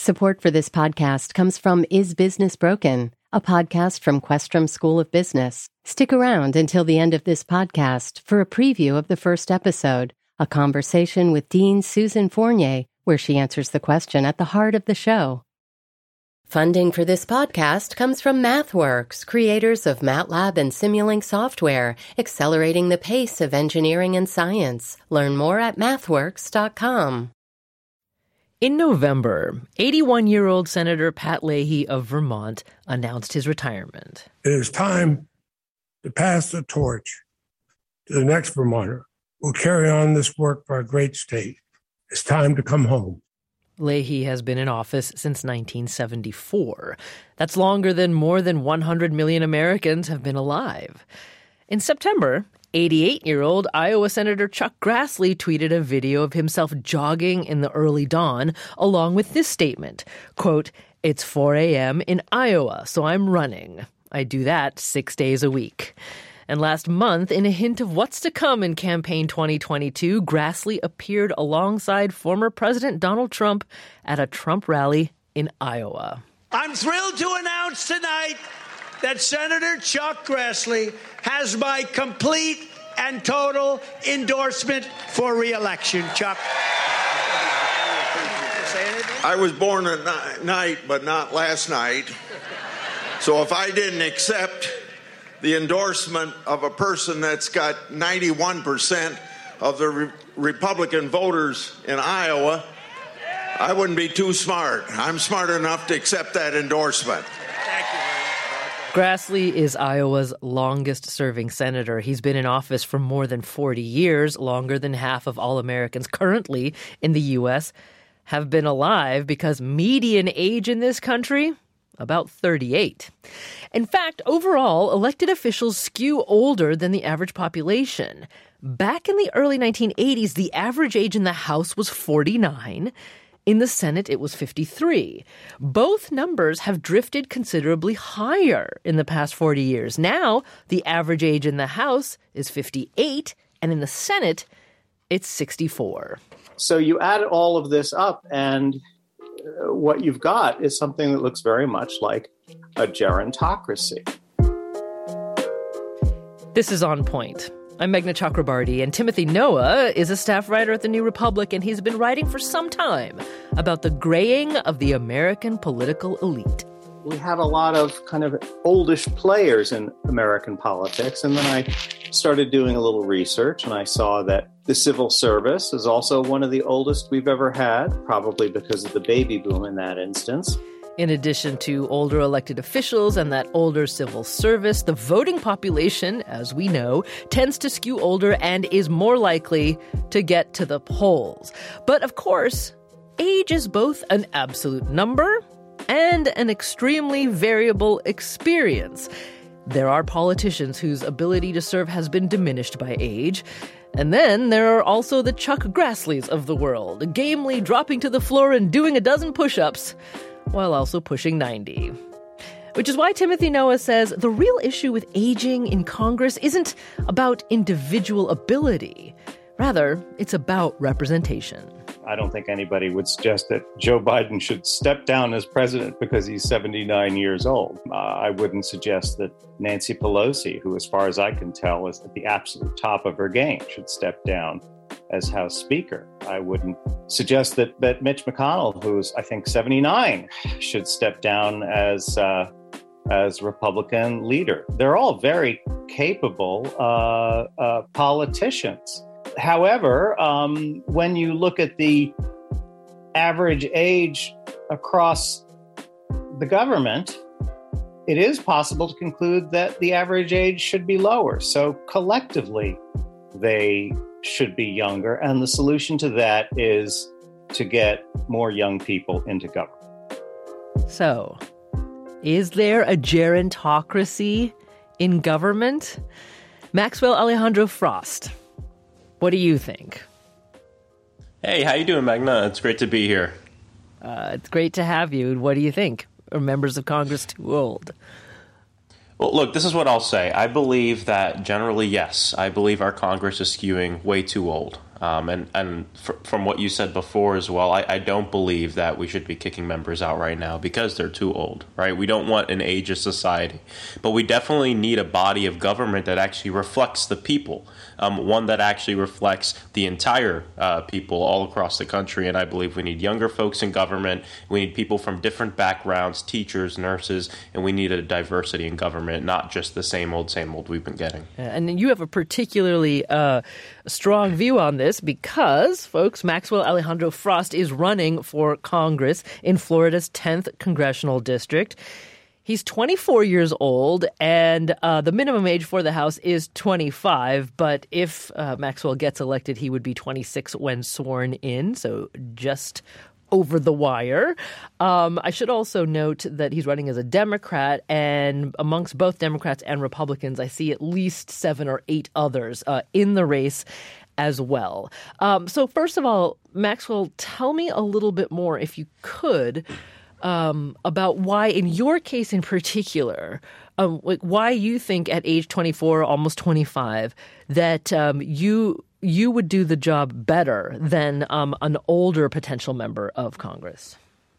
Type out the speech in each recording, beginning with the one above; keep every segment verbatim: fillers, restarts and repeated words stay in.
Support for this podcast comes from Is Business Broken, a podcast from Questrom School of Business. Stick around until the end of this podcast for a preview of the first episode, a conversation with Dean Susan Fournier, where she answers the question at the heart of the show. Funding for this podcast comes from MathWorks, creators of MATLAB and Simulink software, accelerating the pace of engineering and science. Learn more at mathworks dot com. In November, eighty-one-year-old Senator Pat Leahy of Vermont announced his retirement. It is time to pass the torch to the next Vermonter who will carry on this work for our great state. It's time to come home. Leahy has been in office since nineteen seventy-four. That's longer than more than one hundred million Americans have been alive. In September, eighty-eight-year-old Iowa Senator Chuck Grassley tweeted a video of himself jogging in the early dawn, along with this statement, quote, "It's four a.m. in Iowa, so I'm running. I do that six days a week." And last month, in a hint of what's to come in campaign twenty twenty-two, Grassley appeared alongside former President Donald Trump at a Trump rally in Iowa. I'm thrilled to announce tonight that Senator Chuck Grassley has my complete and total endorsement for re-election. Chuck. I was born at night, but not last night. So if I didn't accept the endorsement of a person that's got ninety-one percent of the re- Republican voters in Iowa, I wouldn't be too smart. I'm smart enough to accept that endorsement. Thank you. Grassley is Iowa's longest-serving senator. He's been in office for more than forty years, longer than half of all Americans currently in the U S have been alive, because median age in this country, about thirty-eight. In fact, overall, elected officials skew older than the average population. Back in the early nineteen eighties, the average age in the House was forty-nine. In the Senate, it was fifty-three. Both numbers have drifted considerably higher in the past forty years. Now, the average age in the House is fifty-eight, and in the Senate, it's sixty-four. So you add all of this up, and what you've got is something that looks very much like a gerontocracy. This is On Point. I'm Meghna Chakrabarty, and Timothy Noah is a staff writer at The New Republic, and he's been writing for some time about the graying of the American political elite. We have a lot of kind of oldish players in American politics, and then I started doing a little research, and I saw that the civil service is also one of the oldest we've ever had, probably because of the baby boom in that instance. In addition to older elected officials and that older civil service, the voting population, as we know, tends to skew older and is more likely to get to the polls. But of course, age is both an absolute number and an extremely variable experience. There are politicians whose ability to serve has been diminished by age. And then there are also the Chuck Grassleys of the world, gamely dropping to the floor and doing a dozen push-ups, while also pushing ninety. Which is why Timothy Noah says the real issue with aging in Congress isn't about individual ability. Rather, it's about representation. I don't think anybody would suggest that Joe Biden should step down as president because he's seventy-nine years old. Uh, I wouldn't suggest that Nancy Pelosi, who, as far as I can tell, is at the absolute top of her game, should step down as House Speaker. I wouldn't suggest that, that Mitch McConnell, who's, I think, seventy-nine, should step down as uh, as Republican leader. They're all very capable uh, uh, politicians. However, um, when you look at the average age across the government, it is possible to conclude that the average age should be lower. So collectively, they should be younger. And the solution to that is to get more young people into government. So, is there a gerontocracy in government? Maxwell Alejandro Frost, what do you think? Hey, how you doing, Meghna? It's great to be here. Uh, it's great to have you. What do you think? Are members of Congress too old? Well, look, this is what I'll say. I believe that generally, yes, I believe our Congress is skewing way too old. Um, and and fr- from what you said before as well, I, I don't believe that we should be kicking members out right now because they're too old, right? We don't want an ageist society, but we definitely need a body of government that actually reflects the people, um, one that actually reflects the entire uh, people all across the country. And I believe we need younger folks in government. We need people from different backgrounds, teachers, nurses, and we need a diversity in government, not just the same old, same old we've been getting. And you have a particularly uh, strong view on this because, folks, Maxwell Alejandro Frost is running for Congress in Florida's tenth congressional district. He's twenty-four years old, and uh, the minimum age for the House is twenty-five. But if uh, Maxwell gets elected, he would be twenty-six when sworn in, so just over the wire. Um, I should also note that he's running as a Democrat, and amongst both Democrats and Republicans, I see at least seven or eight others uh, in the race as well. Um, so first of all, Maxwell, tell me a little bit more, if you could, um, about why, in your case in particular, um, like why you think at age twenty-four, almost twenty-five, that um, you you would do the job better than um, an older potential member of Congress.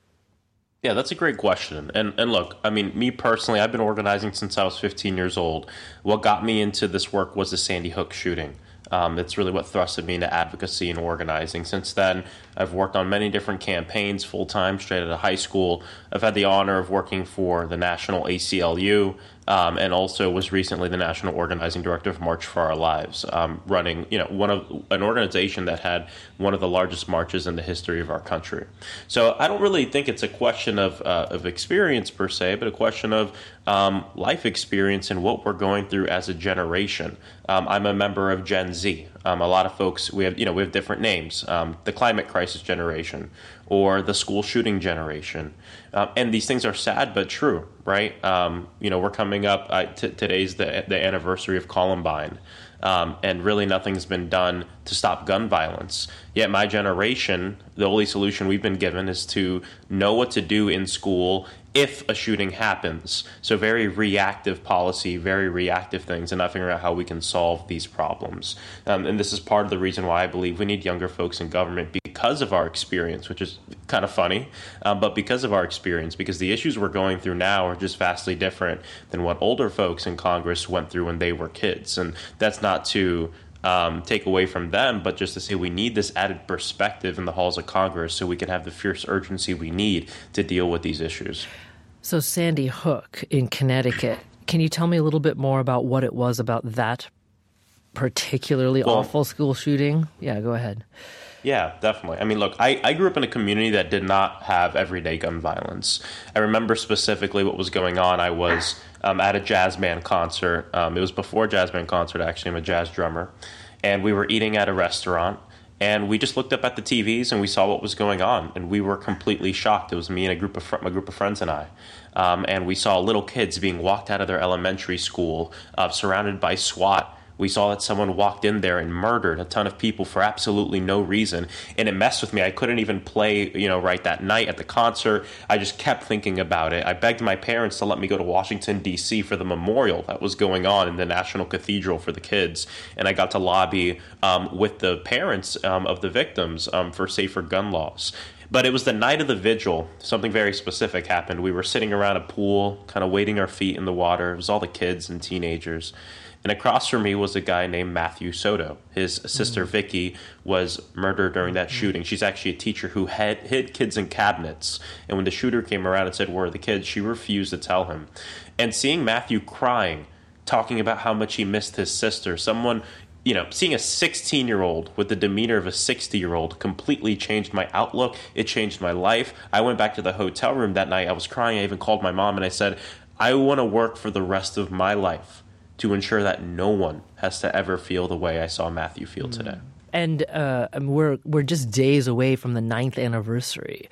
Yeah, that's a great question. And and look, I mean, me personally, I've been organizing since I was fifteen years old. What got me into this work was the Sandy Hook shooting. Um, it's really what thrusted me into advocacy and organizing. Since then, I've worked on many different campaigns full-time, straight out of high school. I've had the honor of working for the National A C L U, um, and also was recently the National Organizing Director of March for Our Lives, um, running, you know, one of an organization that had one of the largest marches in the history of our country. So I don't really think it's a question of uh, of experience per se, but a question of um, life experience and what we're going through as a generation. Um, I'm a member of Gen Z. Um, a lot of folks, we have, you know, we have different names. Um, the climate crisis generation, or the school shooting generation, uh, and these things are sad but true, right? Um, you know, we're coming up. Uh, t- today's the the anniversary of Columbine, um, and really nothing's been done to stop gun violence. Yet my generation, the only solution we've been given is to know what to do in school if a shooting happens. So very reactive policy, very reactive things, and not figuring out how we can solve these problems. Um, and this is part of the reason why I believe we need younger folks in government, because of our experience, which is kind of funny, um, but because of our experience, because the issues we're going through now are just vastly different than what older folks in Congress went through when they were kids. And that's not to Um, take away from them, but just to say we need this added perspective in the halls of Congress so we can have the fierce urgency we need to deal with these issues. So Sandy Hook in Connecticut, can you tell me a little bit more about what it was about that particularly well, awful school shooting? Yeah, go ahead. Yeah, definitely. I mean, look, I, I grew up in a community that did not have everyday gun violence. I remember specifically what was going on. I was um, at a jazz band concert. Um, it was before a jazz band concert, actually. I'm a jazz drummer. And we were eating at a restaurant. And we just looked up at the T Vs and we saw what was going on. And we were completely shocked. It was me and a group of fr- my group of friends and I. Um, and we saw little kids being walked out of their elementary school, uh, surrounded by SWAT. We saw that someone walked in there and murdered a ton of people for absolutely no reason. And it messed with me. I couldn't even play, you know, right that night at the concert. I just kept thinking about it. I begged my parents to let me go to Washington, D C for the memorial that was going on in the National Cathedral for the kids. And I got to lobby um, with the parents um, of the victims um, for safer gun laws. But it was the night of the vigil. Something very specific happened. We were sitting around a pool, kind of wading our feet in the water. It was all the kids and teenagers. And across from me was a guy named Matthew Soto. His sister, mm. Vicky, was murdered during that mm. shooting. She's actually a teacher who had hid kids in cabinets. And when the shooter came around and said, "Where are the kids?" she refused to tell him. And seeing Matthew crying, talking about how much he missed his sister, someone, you know, seeing a sixteen-year-old with the demeanor of a sixty-year-old completely changed my outlook. It changed my life. I went back to the hotel room that night. I was crying. I even called my mom and I said, I want to work for the rest of my life to ensure that no one has to ever feel the way I saw Matthew feel today. And uh, we're we're just days away from the ninth anniversary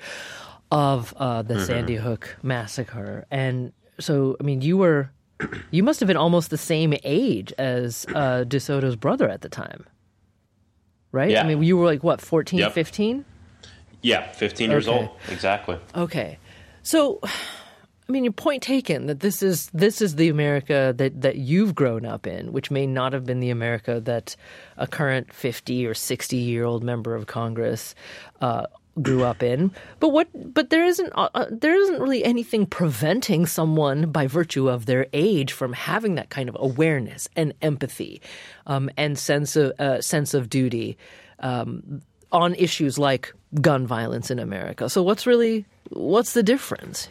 of uh, the mm-hmm. Sandy Hook massacre. And so, I mean, you were, you must have been almost the same age as uh, DeSoto's brother at the time, right? Yeah. I mean, you were like, what, fourteen, yep. fifteen? Yeah, fifteen years okay. old, exactly. Okay. So I mean, your point taken that this is this is the America that, that you've grown up in, which may not have been the America that a current fifty or sixty year old member of Congress uh, grew up in. But what? But there isn't uh, there isn't really anything preventing someone by virtue of their age from having that kind of awareness and empathy um, and sense of uh, sense of duty um, on issues like gun violence in America. So what's really what's the difference?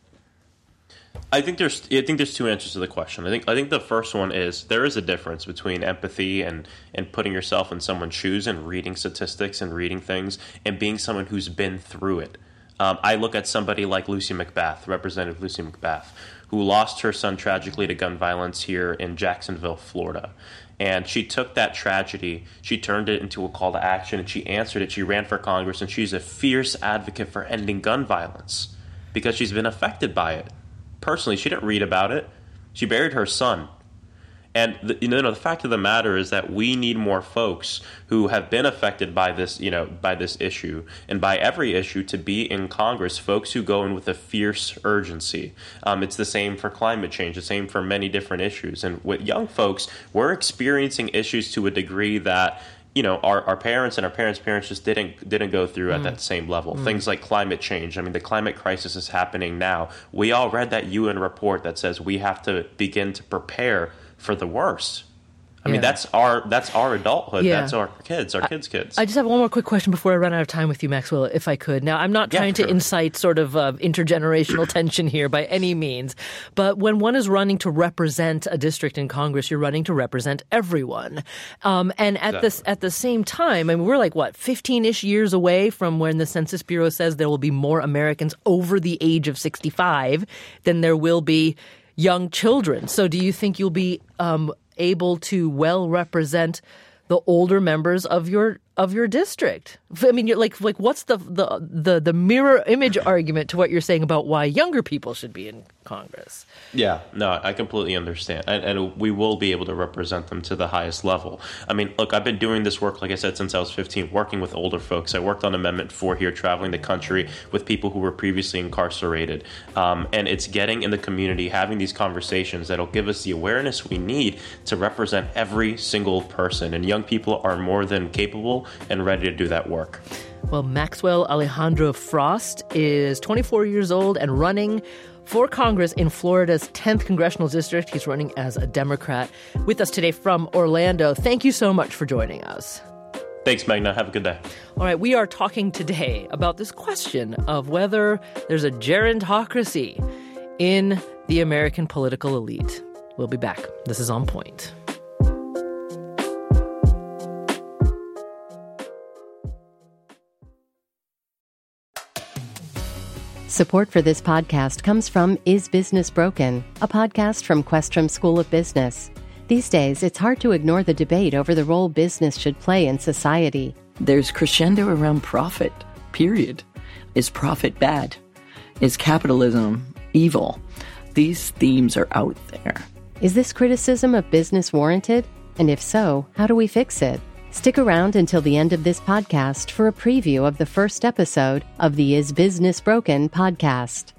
I think there's I think there's two answers to the question. I think I think the first one is there is a difference between empathy and, and putting yourself in someone's shoes and reading statistics and reading things and being someone who's been through it. Um, I look at somebody like Lucy McBath, Representative Lucy McBath, who lost her son tragically to gun violence here in Jacksonville, Florida. And she took that tragedy, she turned it into a call to action, and she answered it. She ran for Congress, and she's a fierce advocate for ending gun violence because she's been affected by it. Personally, she didn't read about it. She buried her son. And the, you know, the fact of the matter is that we need more folks who have been affected by this, you know, by this issue and by every issue to be in Congress, folks who go in with a fierce urgency. Um, it's the same for climate change, the same for many different issues. And with young folks, we're experiencing issues to a degree that you know, our, our parents and our parents' parents just didn't didn't go through at mm. that same level. Mm. Things like climate change. I mean, the climate crisis is happening now. We all read that U N report that says we have to begin to prepare for the worst. I yeah. mean, that's our that's our adulthood. Yeah. That's our kids, our I, kids' kids. I just have one more quick question before I run out of time with you, Maxwell, if I could. Now, I'm not trying yeah, to incite sort of uh, intergenerational tension here by any means, but when one is running to represent a district in Congress, you're running to represent everyone. Um, and at exactly. this at the same time, I mean, we're like, what, fifteen-ish years away from when the Census Bureau says there will be more Americans over the age of sixty-five than there will be young children. So do you think you'll be um, able to well represent the older members of your of your district? I mean, you're like like what's the the the, the mirror image argument to what you're saying about why younger people should be in Congress? Yeah, no, I completely understand. And, and we will be able to represent them to the highest level. I mean, look, I've been doing this work, like I said, since I was fifteen, working with older folks. I worked on Amendment four here, traveling the country with people who were previously incarcerated. Um, and it's getting in the community, having these conversations that'll give us the awareness we need to represent every single person. And young people are more than capable and ready to do that work. Well, Maxwell Alejandro Frost is twenty-four years old and running for Congress in Florida's tenth Congressional District. He's running as a Democrat. With us today from Orlando. Thank you so much for joining us. Thanks, Magna. Have a good day. All right, we are talking today about this question of whether there's a gerontocracy in the American political elite. We'll be back. This is On Point. Support for this podcast comes from Is Business Broken, a podcast from Questrom School of Business. These days, it's hard to ignore the debate over the role business should play in society. There's crescendo around profit, period. Is profit bad? Is capitalism evil? These themes are out there. Is this criticism of business warranted? And if so, how do we fix it? Stick around until the end of this podcast for a preview of the first episode of the Is Business Broken podcast.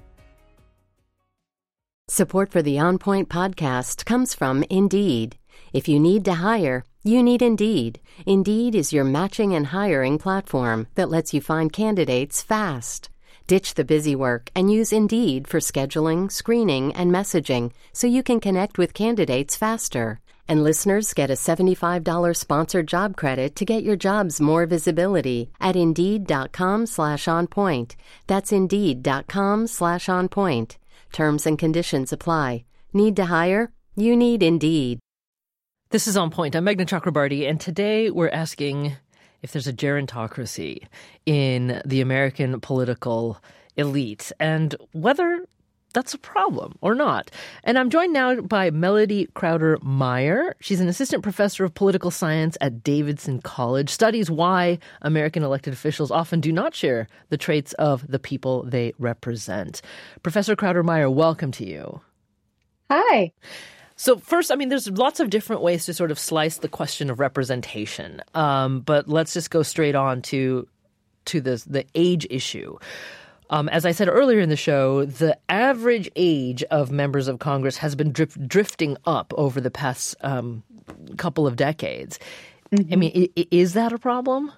Support for the On Point podcast comes from Indeed. If you need to hire, you need Indeed. Indeed is your matching and hiring platform that lets you find candidates fast. Ditch the busy work and use Indeed for scheduling, screening, and messaging so you can connect with candidates faster. And listeners get a seventy-five dollars sponsored job credit to get your jobs more visibility at Indeed.com slash on point. That's Indeed.com slash on point. Terms and conditions apply. Need to hire? You need Indeed. This is On Point. I'm Meghna Chakrabarti, and today we're asking if there's a gerontocracy in the American political elite and whether that's a problem or not. And I'm joined now by Melody Crowder-Meyer. She's an assistant professor of political science at Davidson College, studies why American elected officials often do not share the traits of the people they represent. Professor Crowder-Meyer, welcome to you. Hi. So first, I mean, there's lots of different ways to sort of slice the question of representation. Um, but let's just go straight on to to the, the age issue. Um, as I said earlier in the show, the average age of members of Congress has been drif- drifting up over the past um, couple of decades. Mm-hmm. I mean, I- is that a problem?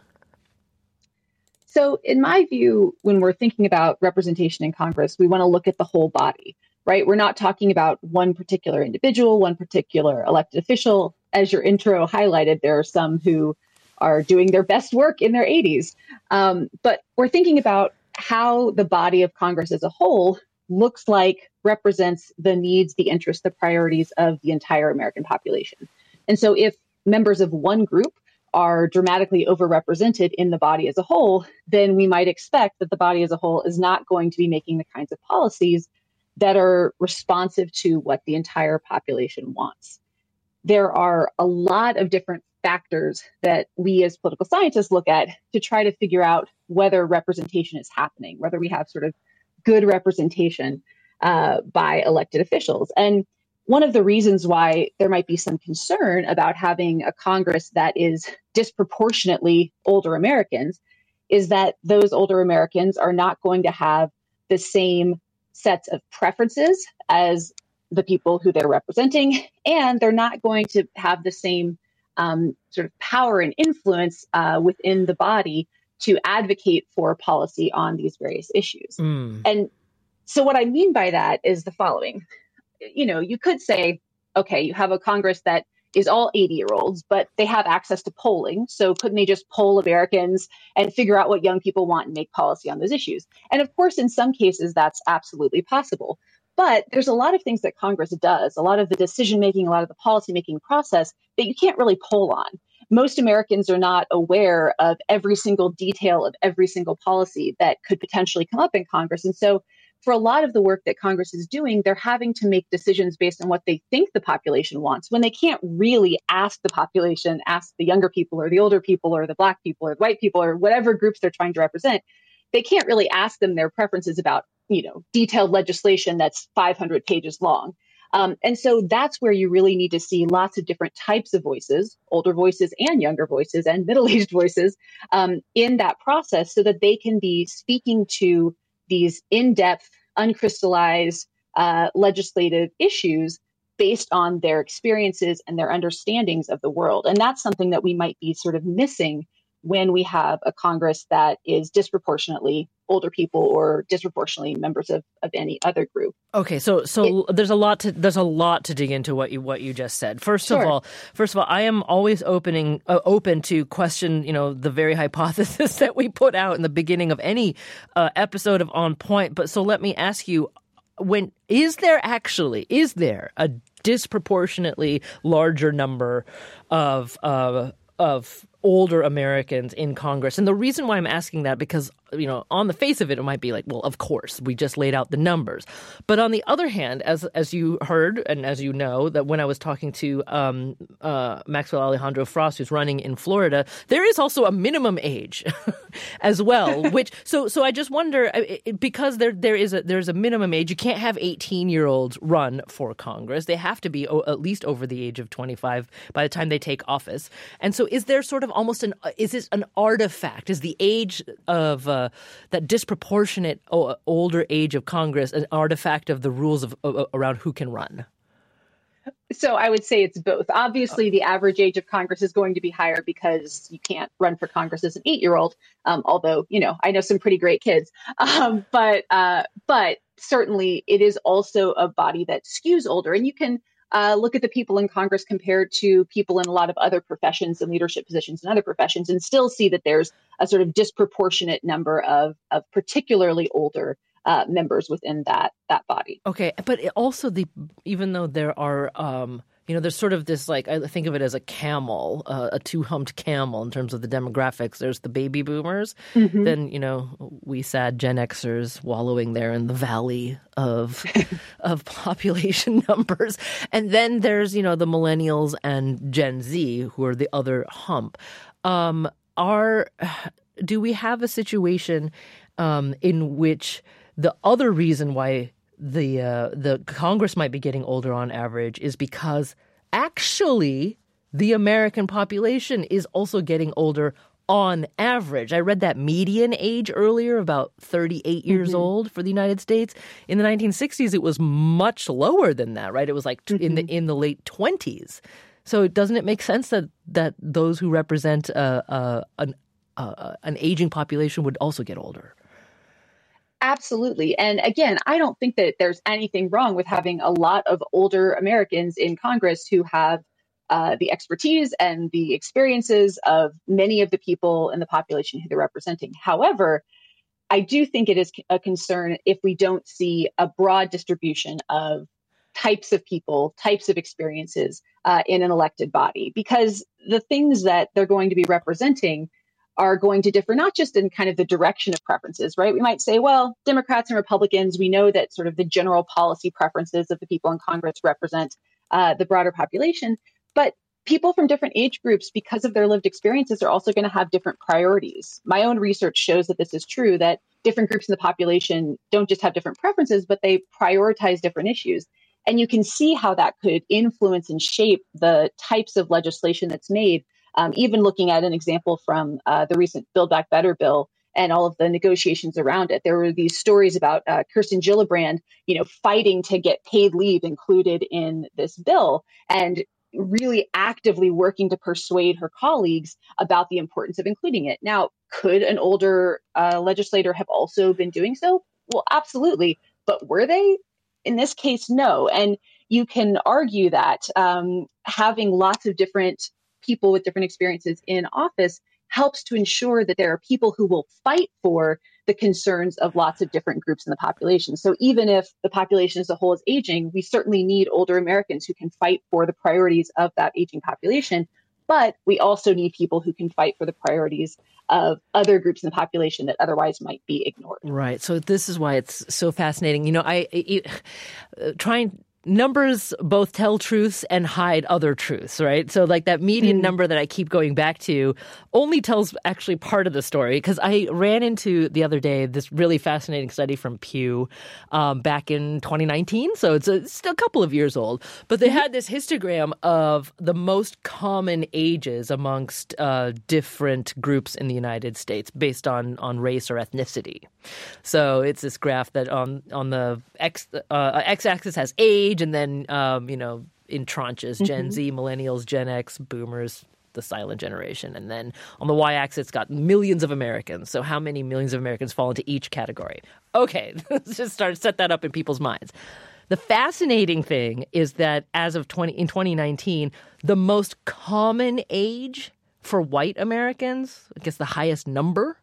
So in my view, when we're thinking about representation in Congress, we want to look at the whole body, right? We're not talking about one particular individual, one particular elected official. As your intro highlighted, there are some who are doing their best work in their eighties. Um, but we're thinking about how the body of Congress as a whole looks like, represents the needs, the interests, the priorities of the entire American population. And so if members of one group are dramatically overrepresented in the body as a whole, then we might expect that the body as a whole is not going to be making the kinds of policies that are responsive to what the entire population wants. There are a lot of different factors that we as political scientists look at to try to figure out whether representation is happening, whether we have sort of good representation uh, by elected officials. And one of the reasons why there might be some concern about having a Congress that is disproportionately older Americans is that those older Americans are not going to have the same sets of preferences as the people who they're representing, and they're not going to have the same um, sort of power and influence uh, within the body to advocate for policy on these various issues. Mm. And so what I mean by that is the following. You know, you could say, okay, you have a Congress that is all eighty-year-olds, but they have access to polling. So couldn't they just poll Americans and figure out what young people want and make policy on those issues? And of course, in some cases, that's absolutely possible. But there's a lot of things that Congress does, a lot of the decision-making, a lot of the policy-making process that you can't really poll on. Most Americans are not aware of every single detail of every single policy that could potentially come up in Congress. And so for a lot of the work that Congress is doing, they're having to make decisions based on what they think the population wants when they can't really ask the population, ask the younger people or the older people or the Black people or the white people or whatever groups they're trying to represent. They can't really ask them their preferences about, you know, detailed legislation that's five hundred pages long. Um, and so that's where you really need to see lots of different types of voices, older voices and younger voices and middle-aged voices um, in that process so that they can be speaking to these in-depth, uncrystallized uh, legislative issues based on their experiences and their understandings of the world. And that's something that we might be sort of missing when we have a Congress that is disproportionately older people or disproportionately members of, of any other group. Okay, so so it, there's a lot to there's a lot to dig into what you what you just said. First sure. of all, first of all, I am always opening uh, open to question, you know, the very hypothesis that we put out in the beginning of any uh, episode of On Point. But so let me ask you, when is there actually is there a disproportionately larger number of uh, of older Americans in Congress? And the reason why I'm asking that, because, you know, on the face of it, it might be like, well, of course, we just laid out the numbers. But on the other hand, as as you heard and as you know, that when I was talking to um, uh, Maxwell Alejandro Frost, who's running in Florida, there is also a minimum age as well. Which so so I just wonder, because there there is a there's a minimum age. You can't have eighteen year olds run for Congress. They have to be o- at least over the age of twenty-five by the time they take office. And so is there sort of almost an is this an artifact? Is the age of uh, that disproportionate o- older age of Congress an artifact of the rules of uh, around who can run? So I would say it's both. Obviously, the average age of Congress is going to be higher because you can't run for Congress as an eight-year-old. Um, although, you know, I know some pretty great kids. Um, but uh, but certainly, it is also a body that skews older, and you can. Uh, look at the people in Congress compared to people in a lot of other professions and leadership positions in other professions and still see that there's a sort of disproportionate number of, of particularly older uh, members within that that body. Okay, but it also the even though there are um, you know, there's sort of this, like, I think of it as a camel, uh, a two-humped camel in terms of the demographics. There's the baby boomers. Mm-hmm. Then, you know, we sad Gen Xers wallowing there in the valley of of population numbers. And then there's, you know, the millennials and Gen Z, who are the other hump. Um, are do we have a situation um, in which the other reason why the uh, the Congress might be getting older on average is because actually the American population is also getting older on average. I read that median age earlier, about thirty-eight years mm-hmm. old for the United States. In the nineteen sixties, it was much lower than that, right? It was like mm-hmm. in the in the late twenties. So doesn't it make sense that that those who represent uh, uh, an uh, an aging population would also get older? Absolutely. And again, I don't think that there's anything wrong with having a lot of older Americans in Congress who have uh, the expertise and the experiences of many of the people in the population who they're representing. However, I do think it is a concern if we don't see a broad distribution of types of people, types of experiences uh, in an elected body, because the things that they're going to be representing are going to differ, not just in kind of the direction of preferences, right? We might say, well, Democrats and Republicans, we know that sort of the general policy preferences of the people in Congress represent uh, the broader population, but people from different age groups, because of their lived experiences, are also going to have different priorities. My own research shows that this is true, that different groups in the population don't just have different preferences, but they prioritize different issues. And you can see how that could influence and shape the types of legislation that's made. Um, even looking at an example from uh, the recent Build Back Better bill and all of the negotiations around it, there were these stories about uh, Kirsten Gillibrand, you know, fighting to get paid leave included in this bill and really actively working to persuade her colleagues about the importance of including it. Now, could an older uh, legislator have also been doing so? Well, absolutely. But were they? In this case, no. And you can argue that um, having lots of different people with different experiences in office helps to ensure that there are people who will fight for the concerns of lots of different groups in the population. So even if the population as a whole is aging, we certainly need older Americans who can fight for the priorities of that aging population. But we also need people who can fight for the priorities of other groups in the population that otherwise might be ignored. Right. So this is why it's so fascinating. You know, I it, uh, trying numbers both tell truths and hide other truths, right? So like that median mm. number that I keep going back to only tells actually part of the story, because I ran into the other day this really fascinating study from Pew um, back in twenty nineteen. So it's a, it's a couple of years old. But they had this histogram of the most common ages amongst uh, different groups in the United States based on, on race or ethnicity. So it's this graph that on, on the X, uh, X-axis has age, and then, um, you know, in tranches, mm-hmm. Gen Z, millennials, Gen X, boomers, the silent generation. And then on the y-axis, it's got millions of Americans. So how many millions of Americans fall into each category? Okay, let's just start set that up in people's minds. The fascinating thing is that as of twenty in twenty nineteen, the most common age for white Americans, I guess the highest number,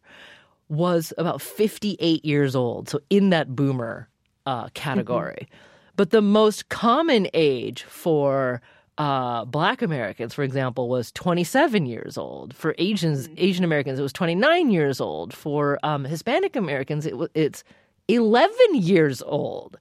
was about fifty-eight years old. So in that boomer uh, category. Mm-hmm. But the most common age for uh, Black Americans, for example, was twenty-seven years old. For Asians, Asian Americans, it was twenty-nine years old. For um, Hispanic Americans, it, it's eleven years old.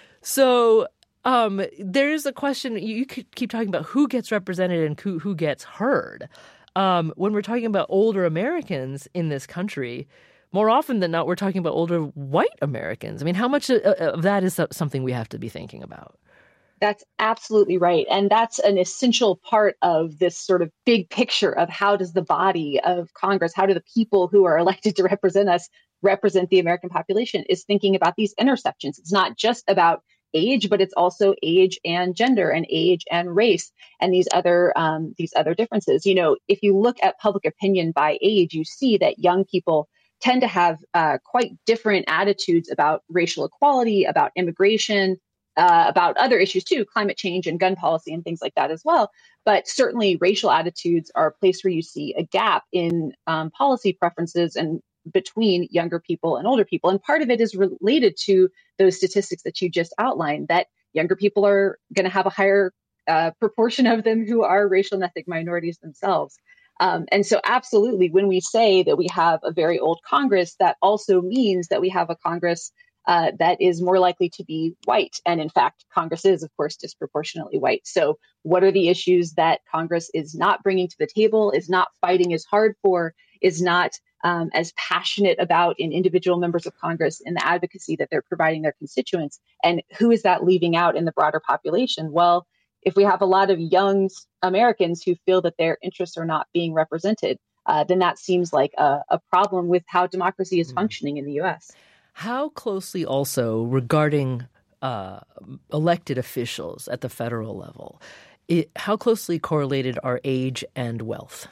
So um, there's a question. You could keep talking about who gets represented and who, who gets heard. Um, when we're talking about older Americans in this country, more often than not, we're talking about older white Americans. I mean, how much of that is something we have to be thinking about? That's absolutely right. And that's an essential part of this sort of big picture of how does the body of Congress, how do the people who are elected to represent us represent the American population, is thinking about these intersections. It's not just about age, but it's also age and gender and age and race and these other um, these other differences. You know, if you look at public opinion by age, you see that young people tend to have uh, quite different attitudes about racial equality, about immigration, uh, about other issues too, climate change and gun policy and things like that as well. But certainly racial attitudes are a place where you see a gap in um, policy preferences and between younger people and older people. And part of it is related to those statistics that you just outlined, that younger people are going to have a higher uh, proportion of them who are racial and ethnic minorities themselves. Um, and so absolutely, when we say that we have a very old Congress, that also means that we have a Congress uh, that is more likely to be white. And in fact, Congress is, of course, disproportionately white. So what are the issues that Congress is not bringing to the table, is not fighting as hard for, is not um, as passionate about in individual members of Congress in the advocacy that they're providing their constituents? And who is that leaving out in the broader population? Well, if we have a lot of young Americans who feel that their interests are not being represented, uh, then that seems like a, a problem with how democracy is functioning in the U S. How closely also regarding uh, elected officials at the federal level, it, how closely correlated are age and wealth?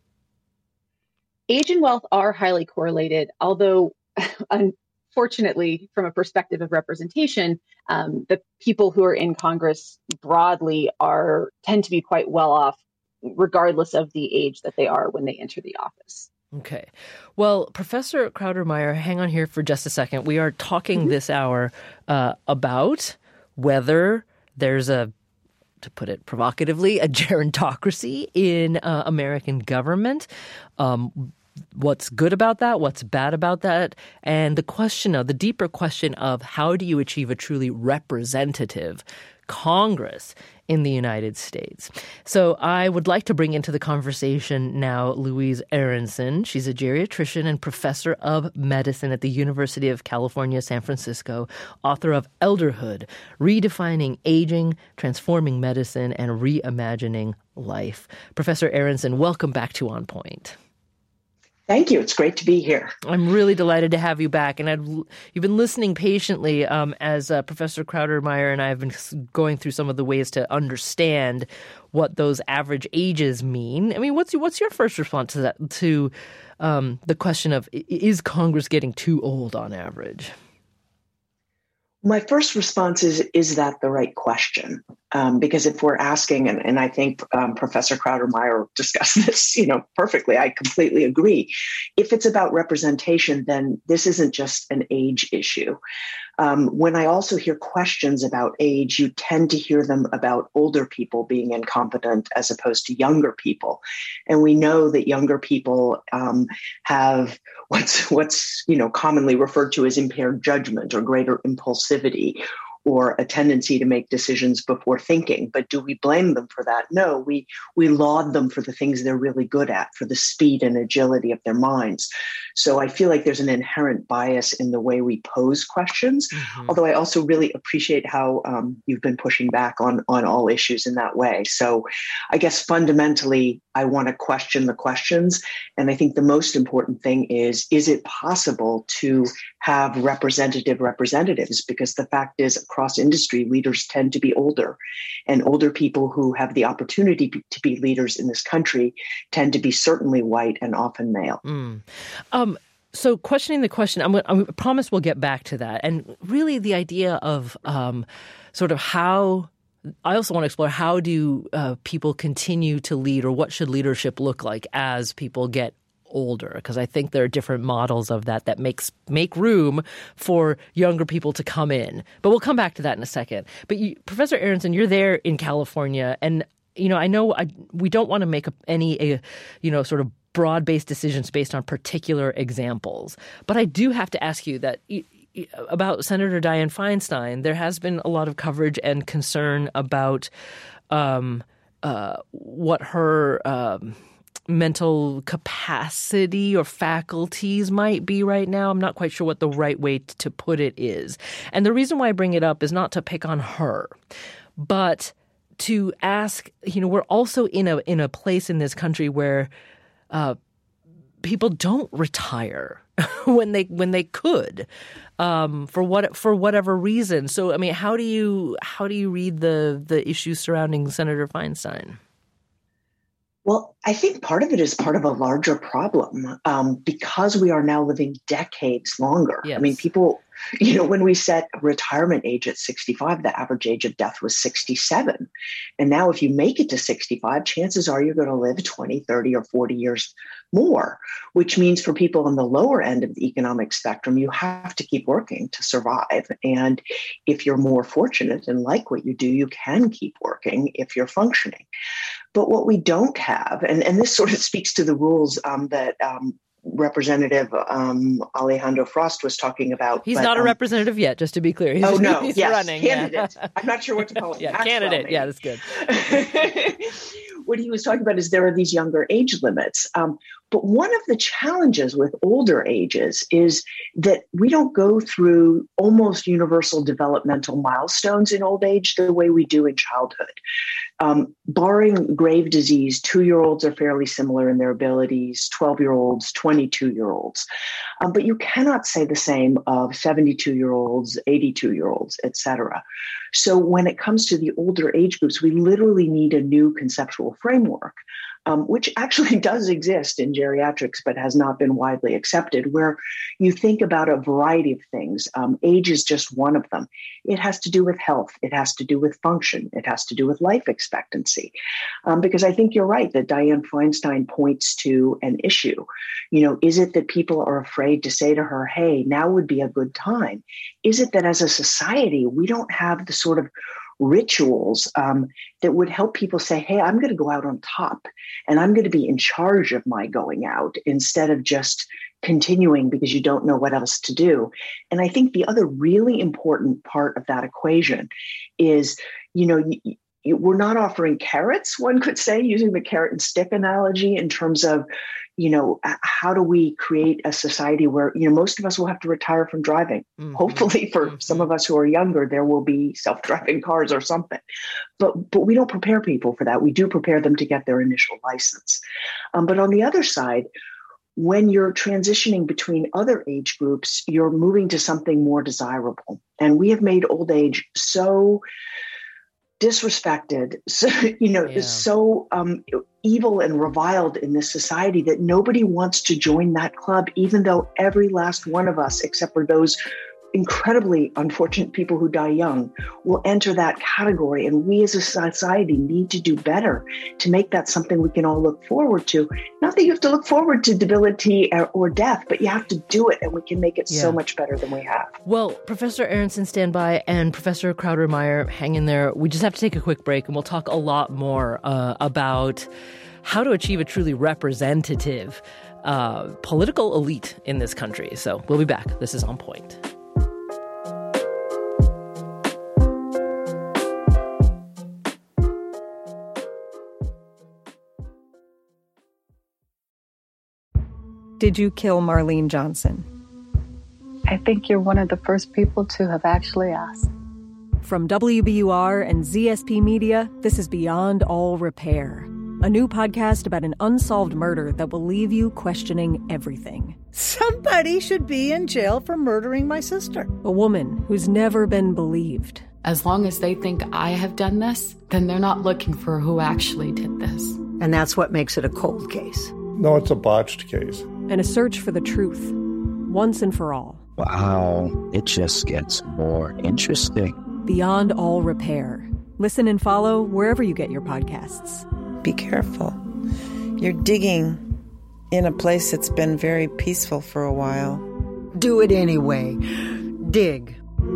Age and wealth are highly correlated, although unfortunately, from a perspective of representation, um, the people who are in Congress broadly are tend to be quite well off, regardless of the age that they are when they enter the office. Okay. Well, Professor Krauter-Meier, hang on here for just a second. We are talking mm-hmm. this hour uh, about whether there's a, to put it provocatively, a gerontocracy in uh, American government. Um, what's good about that? What's bad about that? And the question of, the deeper question of how do you achieve a truly representative Congress in the United States? So I would like to bring into the conversation now Louise Aronson. She's a geriatrician and professor of medicine at the University of California, San Francisco, author of Elderhood, Redefining Aging, Transforming Medicine, and Reimagining Life. Professor Aronson, welcome back to On Point. Thank you. It's great to be here. I'm really delighted to have you back. And I've, you've been listening patiently um, as uh, Professor Krauter-Meier and I have been going through some of the ways to understand what those average ages mean. I mean, what's what's your first response to that, to um, the question of, is Congress getting too old on average? My first response is, is that the right question? Um, because if we're asking, and, and I think um, Professor Krauter-Meier discussed this, you know, perfectly, I completely agree. If it's about representation, then this isn't just an age issue. Um, when I also hear questions about age, you tend to hear them about older people being incompetent as opposed to younger people. And we know that younger people um, have what's, what's, you know, commonly referred to as impaired judgment or greater impulsivity, or a tendency to make decisions before thinking. But do we blame them for that? No, we we laud them for the things they're really good at, for the speed and agility of their minds. So I feel like there's an inherent bias in the way we pose questions, mm-hmm. although I also really appreciate how um, you've been pushing back on, on all issues in that way. So I guess fundamentally, I want to question the questions. And I think the most important thing is, is it possible to have representative representatives? Because the fact is, across industry, leaders tend to be older, and older people who have the opportunity to be leaders in this country tend to be certainly white and often male. Mm. Um, so questioning the question, I'm, I promise we'll get back to that. And really the idea of um, sort of how, I also want to explore how do uh, people continue to lead, or what should leadership look like as people get older, because I think there are different models of that that makes make room for younger people to come in. But we'll come back to that in a second. But you, Professor Aronson, you're there in California, and you know I know I, we don't want to make any uh, you know sort of broad-based decisions based on particular examples. But I do have to ask you that about Senator Dianne Feinstein. There has been a lot of coverage and concern about um, uh, what her um, mental capacity or faculties might be right now. I'm not quite sure what the right way to put it is. And the reason why I bring it up is not to pick on her, but to ask, you know, we're also in a in a place in this country where uh, people don't retire when they when they could, um, for what for whatever reason. So, I mean, how do you how do you read the the issues surrounding Senator Feinstein? Well, I think part of it is part of a larger problem um, because we are now living decades longer. Yes. I mean, people, you know, when we set retirement age at sixty-five, the average age of death was sixty-seven. And now if you make it to sixty-five, chances are you're going to live twenty, thirty, or forty years more, which means for people on the lower end of the economic spectrum, you have to keep working to survive. And if you're more fortunate and like what you do, you can keep working if you're functioning. But what we don't have, and, and this sort of speaks to the rules um, that um, Representative um, Alejandro Frost was talking about. He's but, not a um, representative yet, just to be clear. He's, oh, no. He's yes, running. Candidate. Yeah. I'm not sure what to call him. Yeah, Maxwell, candidate. maybe. Yeah, that's good. What he was talking about is there are these younger age limits. Um, But one of the challenges with older ages is that we don't go through almost universal developmental milestones in old age the way we do in childhood. Um, barring grave disease, two-year-olds are fairly similar in their abilities, twelve-year-olds, twenty-two-year-olds. Um, but you cannot say the same of seventy-two-year-olds, eighty-two-year-olds, et cetera. So when it comes to the older age groups, we literally need a new conceptual framework, um, which actually does exist in geriatrics, but has not been widely accepted, where you think about a variety of things. Um, age is just one of them. It has to do with health. It has to do with function. It has to do with life expectancy. Um, because I think you're right that Dianne Feinstein points to an issue. You know, is it that people are afraid to say to her, hey, now would be a good time? Is it that as a society, we don't have the sort of rituals um, that would help people say, hey, I'm going to go out on top and I'm going to be in charge of my going out instead of just continuing because you don't know what else to do. And I think the other really important part of that equation is, you know, you, you, we're not offering carrots, one could say, using the carrot and stick analogy in terms of, you know, how do we create a society where, you know, most of us will have to retire from driving. Mm-hmm. Hopefully for mm-hmm. some of us who are younger, there will be self-driving cars or something. But but we don't prepare people for that. We do prepare them to get their initial license. Um, but on the other side, when you're transitioning between other age groups, you're moving to something more desirable. And we have made old age so disrespected, so, you know, yeah. so um, evil and reviled in this society that nobody wants to join that club, even though every last one of us, except for those incredibly unfortunate people who die young, will enter that category. And we as a society need to do better to make that something we can all look forward to. Not that you have to look forward to debility or, or death, but you have to do it, and we can make it yeah. so much better than we have. Well, Professor Aronson, stand by, and Professor Krauter-Meyer, hang in there. We just have to take a quick break, and we'll talk a lot more uh, about how to achieve a truly representative uh, political elite in this country. So we'll be back. This is On Point. Did you kill Marlene Johnson? I think you're one of the first people to have actually asked. From W B U R and Z S P Media, this is Beyond All Repair, a new podcast about an unsolved murder that will leave you questioning everything. Somebody should be in jail for murdering my sister. A woman who's never been believed. As long as they think I have done this, then they're not looking for who actually did this. And that's what makes it a cold case. No, it's a botched case. And a search for the truth, once and for all. Wow, it just gets more interesting. Beyond All Repair. Listen and follow wherever you get your podcasts. Be careful. You're digging in a place that's been very peaceful for a while. Do it anyway. Dig.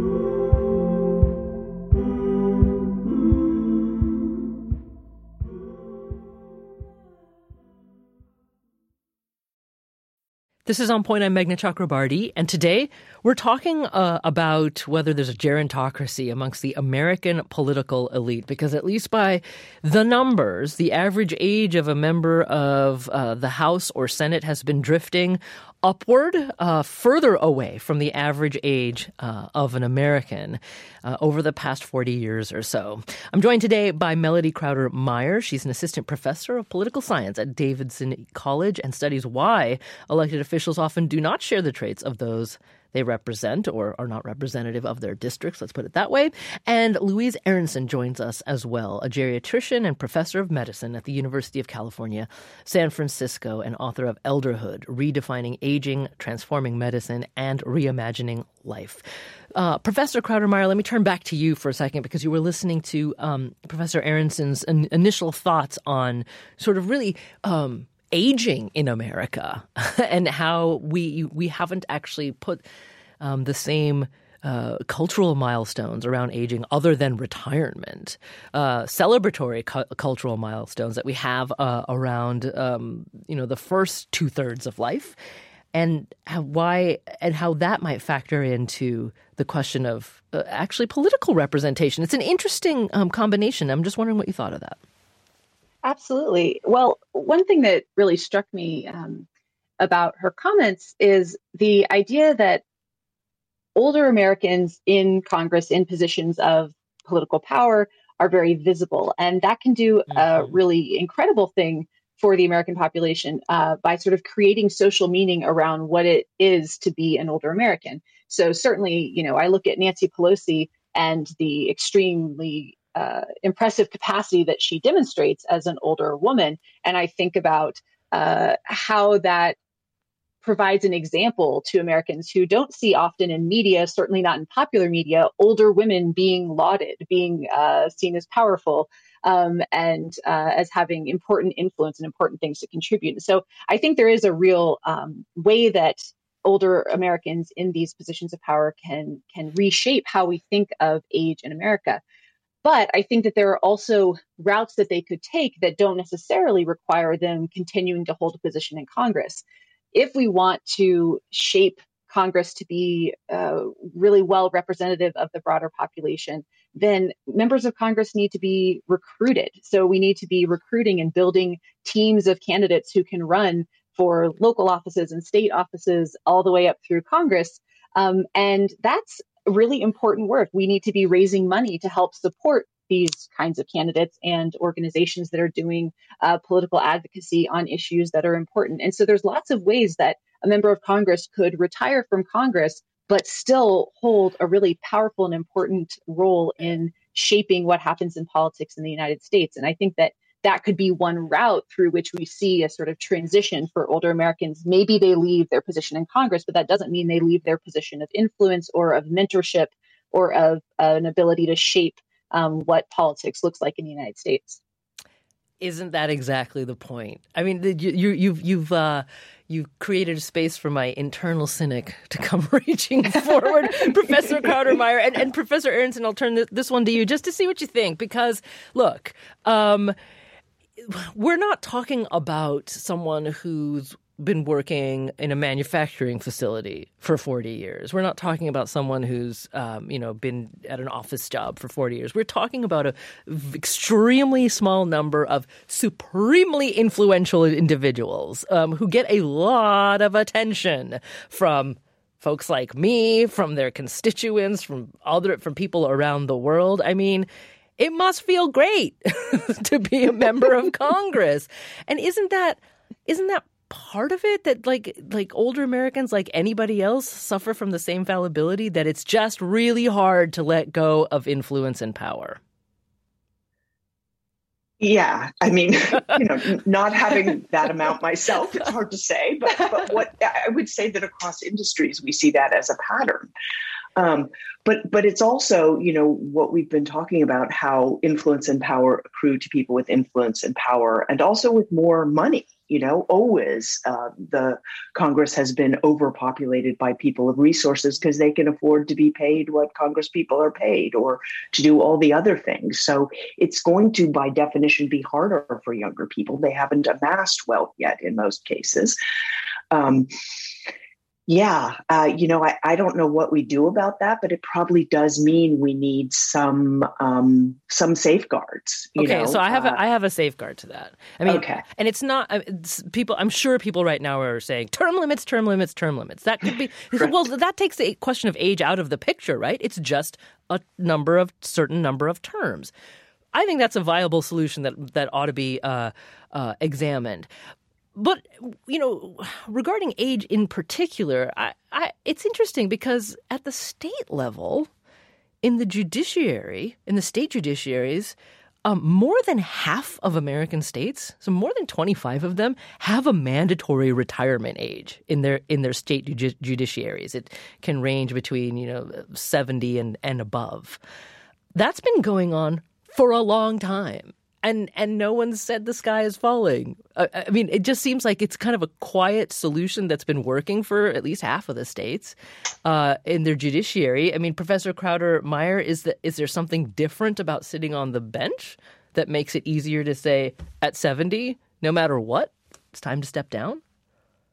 This is On Point. I'm Meghna Chakrabarti, and today we're talking uh, about whether there's a gerontocracy amongst the American political elite, because at least by the numbers, the average age of a member of uh, the House or Senate has been drifting upward, uh, further away from the average age uh, of an American uh, over the past forty years or so. I'm joined today by Melody Krauter-Meyer. She's an assistant professor of political science at Davidson College and studies why elected officials often do not share the traits of those they represent or are not representative of their districts, let's put it that way. And Louise Aronson joins us as well, a geriatrician and professor of medicine at the University of California, San Francisco, and author of Elderhood, Redefining Aging, Transforming Medicine, and Reimagining Life. Uh, Professor Krauter-Meyer, let me turn back to you for a second, because you were listening to um, Professor Aronson's in- initial thoughts on sort of really um, aging in America and how we we haven't actually put um, the same uh, cultural milestones around aging other than retirement, uh, celebratory cu- cultural milestones that we have uh, around um, you know the first two thirds of life, and how, why and how that might factor into the question of uh, actually political representation. It's an interesting um, combination. I'm just wondering what you thought of that. Absolutely. Well, one thing that really struck me um, about her comments is the idea that older Americans in Congress, in positions of political power, are very visible. And that can do mm-hmm. a really incredible thing for the American population uh, by sort of creating social meaning around what it is to be an older American. So certainly, you know, I look at Nancy Pelosi and the extremely uh, impressive capacity that she demonstrates as an older woman. And I think about uh, how that provides an example to Americans who don't see often in media, certainly not in popular media, older women being lauded, being uh, seen as powerful um, and uh, as having important influence and important things to contribute. So I think there is a real um, way that older Americans in these positions of power can can reshape how we think of age in America. But I think that there are also routes that they could take that don't necessarily require them continuing to hold a position in Congress. If we want to shape Congress to be uh, really well representative of the broader population, then members of Congress need to be recruited. So we need to be recruiting and building teams of candidates who can run for local offices and state offices all the way up through Congress. Um, and that's really important work. We need to be raising money to help support these kinds of candidates and organizations that are doing uh, political advocacy on issues that are important. And so there's lots of ways that a member of Congress could retire from Congress, but still hold a really powerful and important role in shaping what happens in politics in the United States. And I think that that could be one route through which we see a sort of transition for older Americans. Maybe they leave their position in Congress, but that doesn't mean they leave their position of influence or of mentorship or of uh, an ability to shape Um, what politics looks like in the United States. Isn't that exactly the point? I mean, you, you, you've you've uh, you've created a space for my internal cynic to come reaching forward, Professor Krauter-Meyer and, and Professor Aronson. I'll turn this, this one to you just to see what you think, because look, um, we're not talking about someone who's been working in a manufacturing facility for forty years. We're not talking about someone who's, um, you know, been at an office job for forty years. We're talking about an extremely small number of supremely influential individuals um, who get a lot of attention from folks like me, from their constituents, from other, from people around the world. I mean, it must feel great to be a member of Congress. And isn't that, isn't that part of it, that like like older Americans, like anybody else, suffer from the same fallibility, that it's just really hard to let go of influence and power? Yeah, I mean, you know, not having that amount myself, it's hard to say, but, but what I would say that across industries, we see that as a pattern. Um, but but it's also, you know, what we've been talking about, how influence and power accrue to people with influence and power, and also with more money. You know, always uh, the Congress has been overpopulated by people of resources because they can afford to be paid what Congress people are paid, or to do all the other things. So it's going to, by definition, be harder for younger people. They haven't amassed wealth yet in most cases. Um, Yeah, uh, you know, I, I don't know what we do about that, but it probably does mean we need some um, some safeguards. You okay, know? so I have uh, a, I have a safeguard to that. I mean, okay. And it's not it's people. I'm sure people right now are saying term limits, term limits, term limits. That could be well. That takes the question of age out of the picture, right? It's just a number of certain number of terms. I think that's a viable solution that that ought to be uh, uh, examined. But, you know, regarding age in particular, I, I, it's interesting because at the state level, in the judiciary, in the state judiciaries, um, more than half of American states, so more than twenty-five of them, have a mandatory retirement age in their in their state judi- judiciaries. It can range between, you know, seventy and, and above. That's been going on for a long time. And and no one said the sky is falling. I, I mean, it just seems like it's kind of a quiet solution that's been working for at least half of the states uh, in their judiciary. I mean, Professor Krauter-Meyer, is that is there something different about sitting on the bench that makes it easier to say at seventy, no matter what, it's time to step down?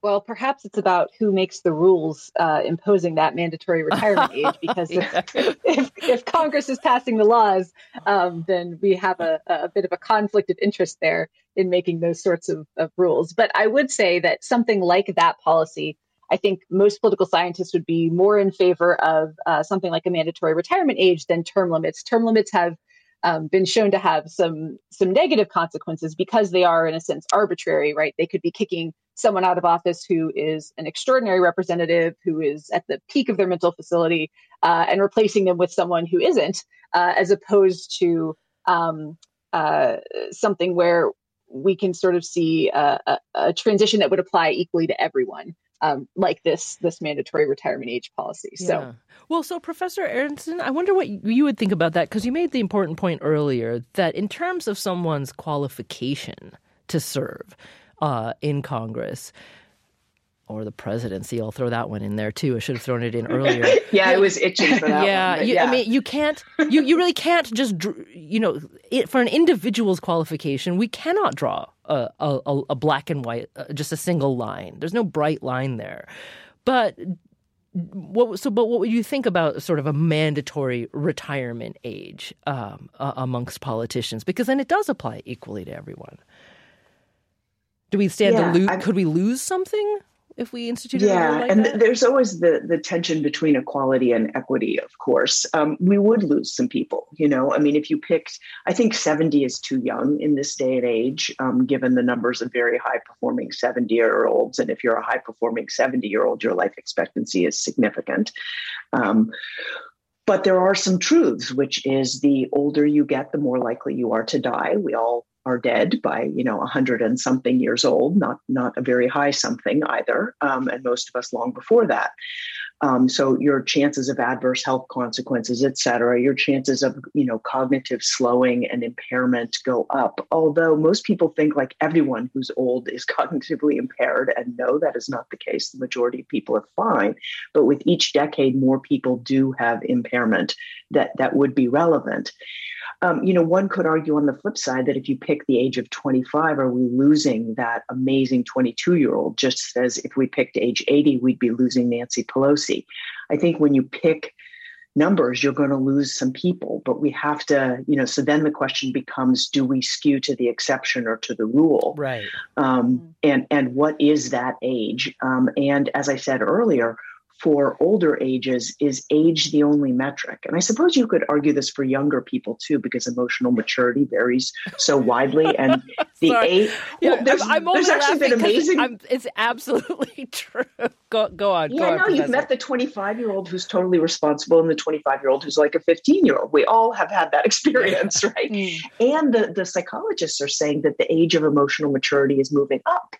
Well, perhaps it's about who makes the rules uh, imposing that mandatory retirement age, because yeah. if, if, if Congress is passing the laws, um, then we have a, a bit of a conflict of interest there in making those sorts of, of rules. But I would say that something like that policy, I think most political scientists would be more in favor of uh, something like a mandatory retirement age than term limits. Term limits have um, been shown to have some some negative consequences because they are, in a sense, arbitrary, right? They could be kicking someone out of office who is an extraordinary representative, who is at the peak of their mental facility, uh, and replacing them with someone who isn't, uh, as opposed to um, uh, something where we can sort of see a, a, a transition that would apply equally to everyone, um, like this this mandatory retirement age policy. Yeah. So, well, so Professor Aronson, I wonder what you would think about that, because you made the important point earlier that in terms of someone's qualification to serve Uh, in Congress or the presidency, I'll throw that one in there too. I should have thrown it in earlier. yeah, I was itching for that yeah, one. You, yeah, I mean, you can't, you, you really can't just, you know, it, for an individual's qualification, we cannot draw a, a, a black and white, uh, just a single line. There's no bright line there. But what, so, but what would you think about sort of a mandatory retirement age um, uh, amongst politicians? Because then it does apply equally to everyone. Do we stand yeah, to lose? I'm, could we lose something if we instituted yeah, a rule like and that? there's always the the tension between equality and equity, of course. Um, we would lose some people, you know. I mean, if you picked, I think seventy is too young in this day and age, um, given the numbers of very high-performing seventy-year-olds. And if you're a high-performing seventy-year-old, your life expectancy is significant. Um, but there are some truths, which is the older you get, the more likely you are to die. We all are dead by, you know, a hundred and something years old, not not a very high something either, um, and most of us long before that. Um, so your chances of adverse health consequences, et cetera, your chances of, you know, cognitive slowing and impairment go up. Although most people think like everyone who's old is cognitively impaired, and no, that is not the case. The majority of people are fine, but with each decade, more people do have impairment that that would be relevant. Um, you know, one could argue on the flip side that if you pick the age of twenty-five, are we losing that amazing twenty-two-year-old? Just as if we picked age eighty, we'd be losing Nancy Pelosi. I think when you pick numbers, you're going to lose some people, but we have to, you know, so then the question becomes, do we skew to the exception or to the rule? Right. Um, and, and what is that age? Um, and as I said earlier, for older ages, is age the only metric? And I suppose you could argue this for younger people too, because emotional maturity varies so widely. And the age, yeah, well, there's, I'm there's actually been amazing. It's, it's absolutely true. Go, go on. Yeah, go on, no, Professor. You've met the twenty-five-year-old who's totally responsible and the twenty-five-year-old who's like a fifteen-year-old. We all have had that experience, right? Mm. And the, the psychologists are saying that the age of emotional maturity is moving up.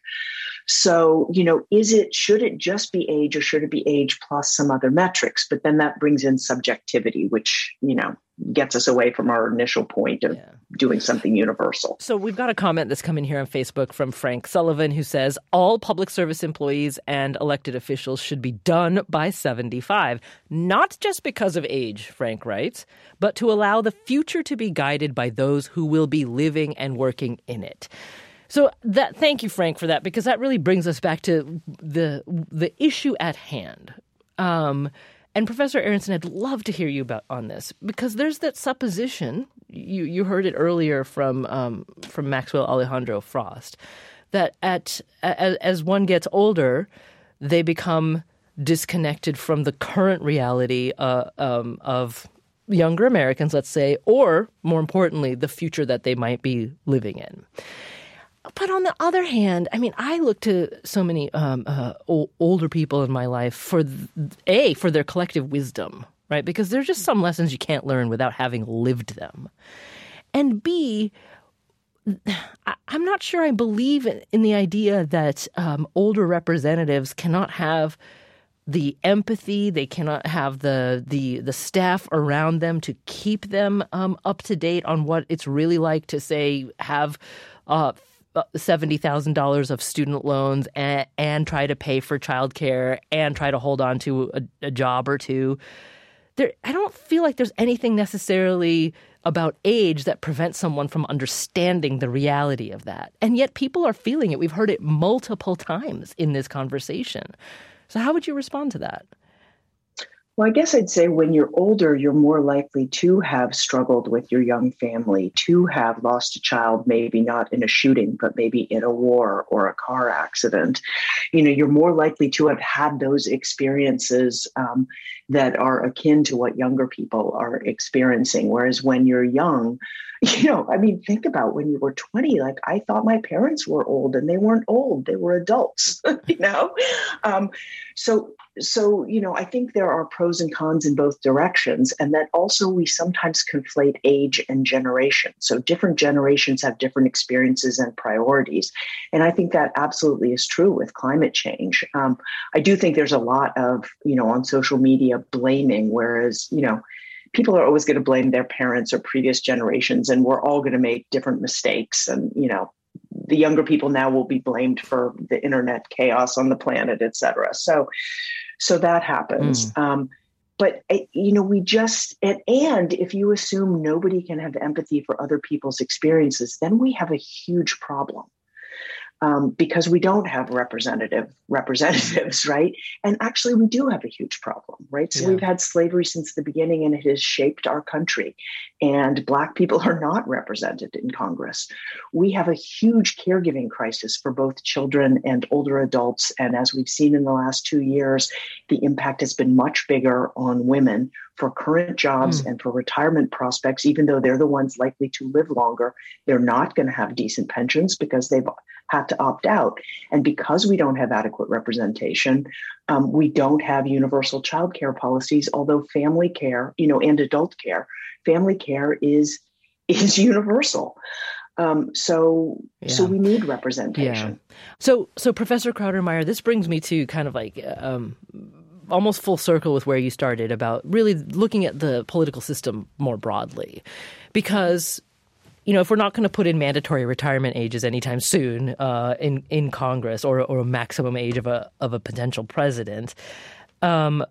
So, you know, is it, should it just be age, or should it be age plus some other metrics? But then that brings in subjectivity, which, you know, gets us away from our initial point of yeah. doing something universal. So we've got a comment that's come in here on Facebook from Frank Sullivan, who says all public service employees and elected officials should be done by seventy-five, not just because of age, Frank writes, but to allow the future to be guided by those who will be living and working in it. So that, thank you, Frank, for that, because that really brings us back to the the issue at hand. Um, and Professor Aronson, I'd love to hear you about on this, because there's that supposition, you you heard it earlier from um, from Maxwell Alejandro Frost, that at as, as one gets older, they become disconnected from the current reality uh, um, of younger Americans, let's say, or more importantly, the future that they might be living in. But on the other hand, I mean, I look to so many um, uh, o- older people in my life for, th- A, for their collective wisdom, right? Because there's just some lessons you can't learn without having lived them. And B, I- I'm not sure I believe in the idea that um, older representatives cannot have the empathy, they cannot have the the the staff around them to keep them um, up to date on what it's really like to, say, have uh seventy thousand dollars of student loans and, and try to pay for childcare and try to hold on to a, a job or two. there, I don't feel like there's anything necessarily about age that prevents someone from understanding the reality of that. And yet people are feeling it. We've heard it multiple times in this conversation. So how would you respond to that? Well, I guess I'd say when you're older, you're more likely to have struggled with your young family, to have lost a child, maybe not in a shooting, but maybe in a war or a car accident. You know, you're more likely to have had those experiences um, that are akin to what younger people are experiencing. Whereas when you're young, you know, I mean, think about when you were twenty, like I thought my parents were old and they weren't old. They were adults, you know? Um, so, so, you know, I think there are pros and cons in both directions. And that also we sometimes conflate age and generation. So different generations have different experiences and priorities. And I think that absolutely is true with climate change. Um, I do think there's a lot of, you know, on social media blaming, whereas, you know, people are always going to blame their parents or previous generations, and we're all going to make different mistakes. And, you know, the younger people now will be blamed for the internet chaos on the planet, et cetera. So, so that happens. Mm. Um, but, you know, we just, and, and if you assume nobody can have empathy for other people's experiences, then we have a huge problem. Um, because we don't have representative representatives, right? And actually, we do have a huge problem, right? So yeah. We've had slavery since the beginning, and it has shaped our country. And Black people are not represented in Congress. We have a huge caregiving crisis for both children and older adults. And as we've seen in the last two years, the impact has been much bigger on women for current jobs mm. and for retirement prospects. Even though they're the ones likely to live longer, they're not going to have decent pensions because they've had to opt out. And because we don't have adequate representation, um, we don't have universal childcare policies, although family care, you know, and adult care, family care is, is universal. Um, so, yeah. so we need representation. Yeah. So, so Professor Krauter-Meier, this brings me to kind of like, um, almost full circle with where you started about really looking at the political system more broadly, because you know, if we're not going to put in mandatory retirement ages anytime soon uh, in in Congress, or or a maximum age of a of a potential president, um,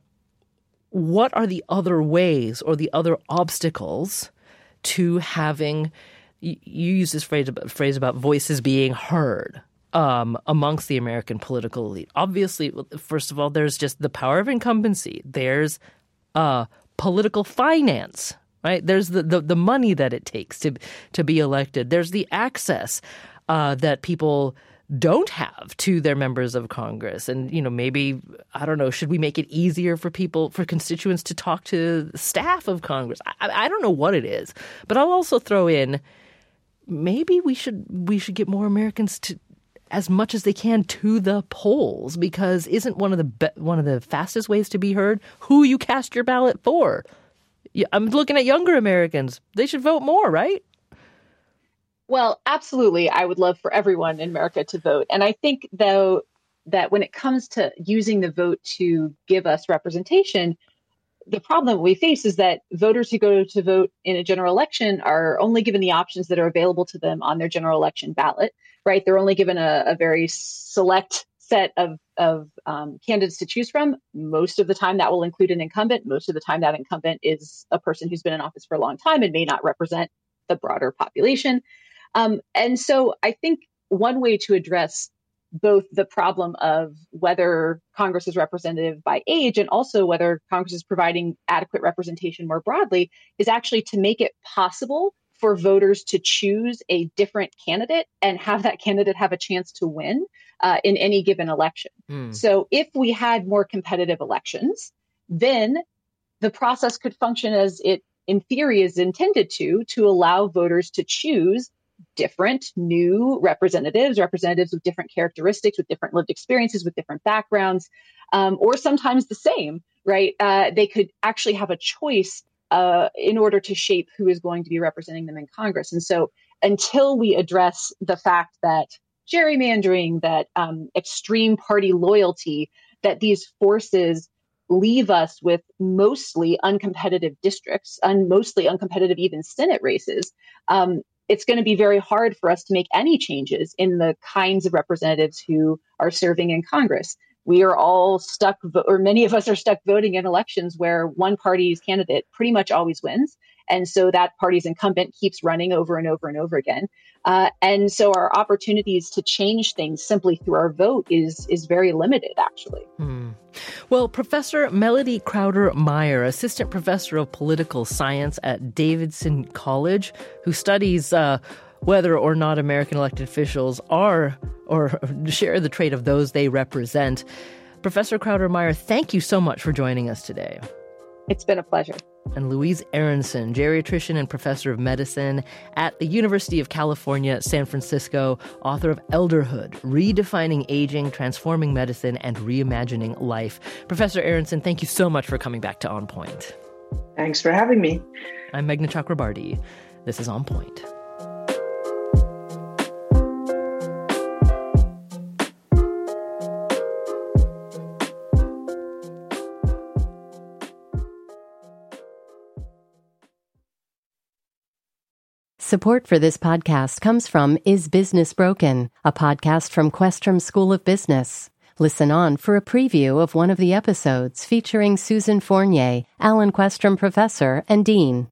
what are the other ways or the other obstacles to having? You, you use this phrase about, phrase about voices being heard um, amongst the American political elite. Obviously, first of all, there's just the power of incumbency. There's uh, political finance. Right. There's the, the, the money that it takes to to be elected. There's the access uh, that people don't have to their members of Congress. And, you know, maybe, I don't know, should we make it easier for people, for constituents to talk to the staff of Congress? I, I don't know what it is. But I'll also throw in maybe we should we should get more Americans to as much as they can to the polls, because isn't one of the be- one of the fastest ways to be heard who you cast your ballot for? I'm looking at younger Americans. They should vote more, right? Well, absolutely. I would love for everyone in America to vote. And I think, though, that when it comes to using the vote to give us representation, the problem we face is that voters who go to vote in a general election are only given the options that are available to them on their general election ballot, right? They're only given a, a very select set of, of um, candidates to choose from. Most of the time that will include an incumbent. Most of the time that incumbent is a person who's been in office for a long time and may not represent the broader population. Um, and so I think one way to address both the problem of whether Congress is representative by age and also whether Congress is providing adequate representation more broadly is actually to make it possible for voters to choose a different candidate and have that candidate have a chance to win uh, in any given election. Mm. So if we had more competitive elections, then the process could function as it, in theory, is intended to, to allow voters to choose different new representatives, representatives with different characteristics, with different lived experiences, with different backgrounds, um, or sometimes the same, right? Uh, they could actually have a choice uh, in order to shape who is going to be representing them in Congress. And so until we address the fact that gerrymandering, that um, extreme party loyalty, that these forces leave us with mostly uncompetitive districts and mostly uncompetitive even Senate races, um, it's going to be very hard for us to make any changes in the kinds of representatives who are serving in Congress. we are all stuck, vo- or many of us are stuck voting in elections where one party's candidate pretty much always wins. And so that party's incumbent keeps running over and over and over again. Uh, and so our opportunities to change things simply through our vote is is very limited, actually. Hmm. Well, Professor Melody Crowder-Meyer, Assistant Professor of Political Science at Davidson College, who studies uh, whether or not American elected officials are or share the trait of those they represent. Professor Crowder-Meyer, thank you so much for joining us today. It's been a pleasure. And Louise Aronson, geriatrician and professor of medicine at the University of California, San Francisco, author of Elderhood, Redefining Aging, Transforming Medicine, and Reimagining Life. Professor Aronson, thank you so much for coming back to On Point. Thanks for having me. I'm Meghna Chakrabarty. This is On Point. Support for this podcast comes from Is Business Broken, a podcast from Questrom School of Business. Listen on for a preview of one of the episodes featuring Susan Fournier, Alan Questrom Professor and Dean.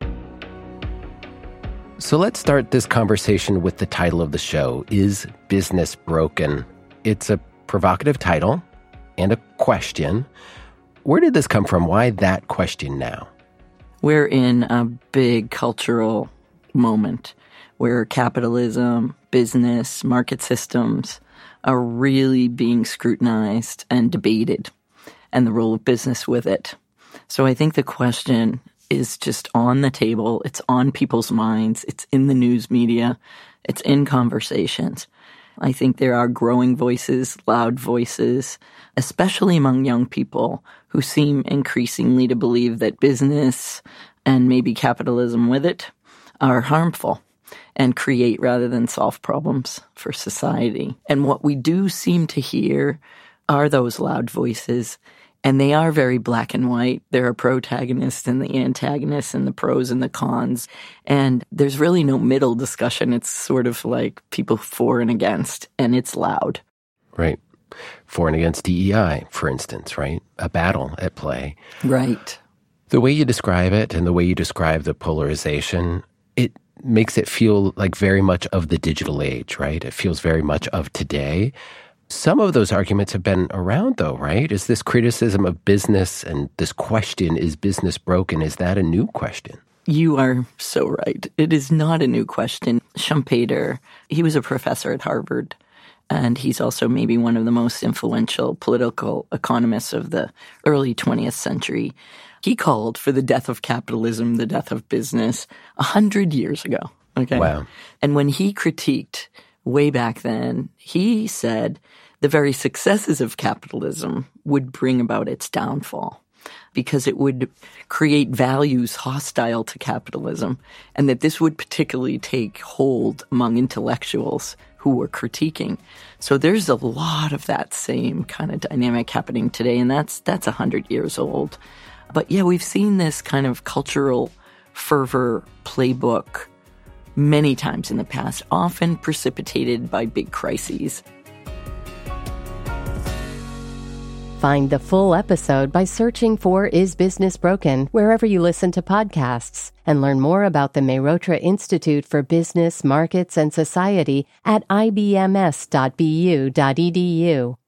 So let's start this conversation with the title of the show, Is Business Broken? It's a provocative title and a question. Where did this come from? Why that question now? We're in a big cultural moment where capitalism, business, market systems are really being scrutinized and debated, and the role of business with it. So I think the question is just on the table. It's on people's minds. It's in the news media. It's in conversations. I think there are growing voices, loud voices, especially among young people who seem increasingly to believe that business and maybe capitalism with it are harmful and create rather than solve problems for society. And what we do seem to hear are those loud voices, and they are very black and white. There are protagonists and the antagonists and the pros and the cons, and there's really no middle discussion. It's sort of like people for and against, and it's loud. Right. For and against D E I, for instance, right? A battle at play. Right. The way you describe it and the way you describe the polarization, it makes it feel like very much of the digital age, right? It feels very much of today. Some of those arguments have been around, though, right? Is this criticism of business and this question, is business broken, is that a new question? You are so right. It is not a new question. Schumpeter, he was a professor at Harvard, and he's also maybe one of the most influential political economists of the early twentieth century. He called for the death of capitalism, the death of business, a hundred years ago. Okay. Wow. And when he critiqued way back then, he said the very successes of capitalism would bring about its downfall because it would create values hostile to capitalism, and that this would particularly take hold among intellectuals who were critiquing. So there's a lot of that same kind of dynamic happening today, and that's that's a hundred years old. But yeah, we've seen this kind of cultural fervor playbook many times in the past, often precipitated by big crises. Find the full episode by searching for Is Business Broken wherever you listen to podcasts, and learn more about the Mehrotra Institute for Business, Markets, and Society at I B M S dot B U dot E D U.